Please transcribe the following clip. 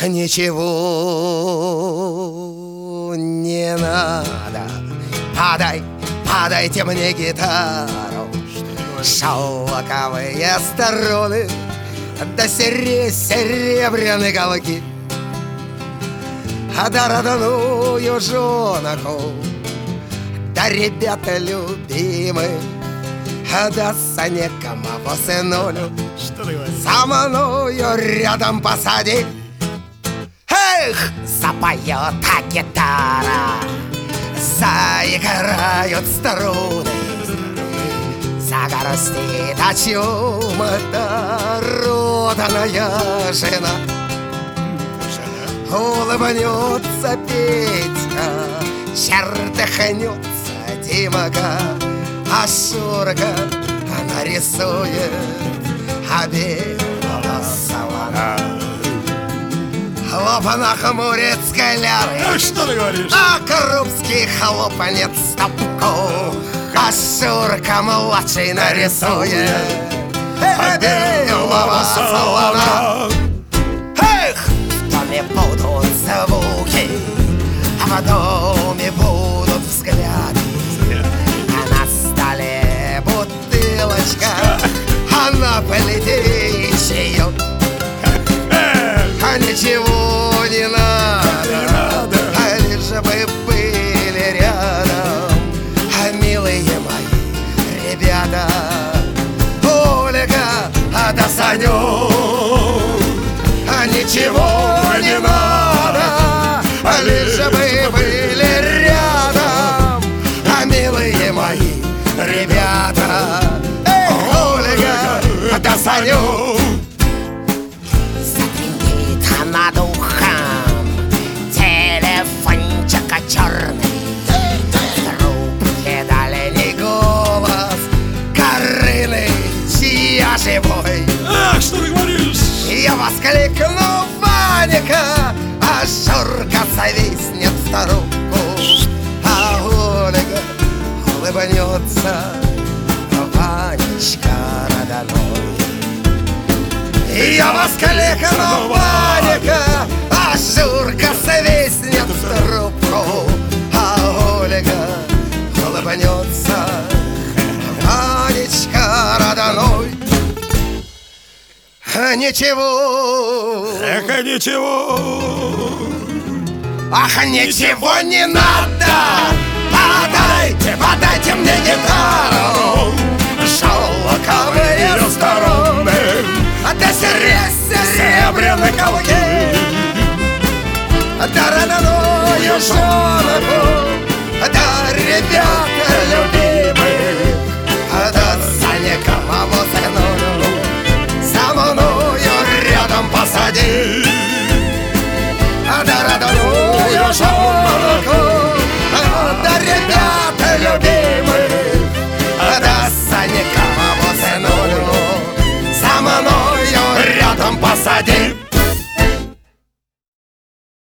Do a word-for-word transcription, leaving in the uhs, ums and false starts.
Ничего не надо. Подай, подайте мне гитару, шелковые струны, да серебряные голки, да родную женку, да ребята любимые, да Саня Камову сынулю со мною рядом посади. Эх, запоет а гитара, заиграют струны, загорстит о чем-то роданая жена. Улыбнется Петька, чертыхнется Димка, а Шурка нарисует белого слона. Хлопа нахмурит скаляры, А что ты говоришь? а Крупский хлопанет стопку, а Шурка младший нарисует белого слона. Эх, в доме будут звуки, а в доме будут взгляды, а на столе бутылочка, а на плите чаек. А ничего не надо, а лишь бы были рядом, а милые мои ребята, Ольга, а да Санек. А ничего не надо, а лишь бы были рядом, а милые мои ребята, эх, Ольга, а да Санек. Над ухом телефончика черный, трубке дальний голос Карины, чья живой. Ах, что ты говоришь? Я воскликну: Ваника, а Шурка зависнет в трубку, а Ольга улыбнется: Ванечка родной. Я воскликну: Ваника, а Шурка свистнет в трубку, а Ольга улыбнется: Ванечка родной. Ничего, Эх, а ничего, ах, ничего не надо. Подайте, подайте мне гитару, шелковые струны, да серебряные голки, да родную женку, да ребята любимые, да Саня Камову сынулю со мною рядом посади. Да родную женку, да ребята любимые, да Саня Камову сынулю со мною рядом посади.